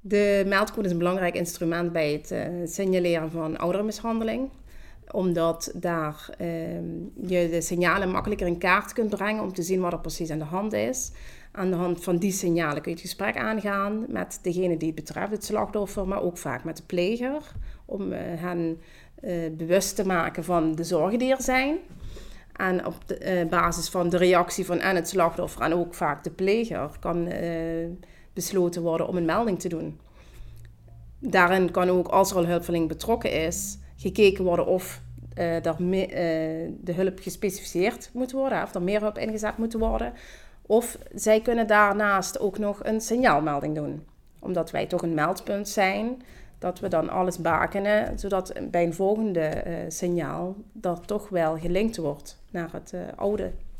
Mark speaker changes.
Speaker 1: De meldcode is een belangrijk instrument bij het signaleren van ouderenmishandeling. Omdat daar je de signalen makkelijker in kaart kunt brengen om te zien wat er precies aan de hand is. Aan de hand van die signalen kun je het gesprek aangaan met degene die het betreft, het slachtoffer, maar ook vaak met de pleger. Om hen bewust te maken van de zorgen die er zijn. En op basis van de reactie van en het slachtoffer en ook vaak de pleger kan besloten worden om een melding te doen. Daarin kan ook, als er al hulpverlening betrokken is, gekeken worden of de hulp gespecificeerd moet worden, of er meer hulp ingezet moet worden. Of zij kunnen daarnaast ook nog een signaalmelding doen. Omdat wij toch een meldpunt zijn, dat we dan alles bakenen, zodat bij een volgende signaal dat toch wel gelinkt wordt naar het oude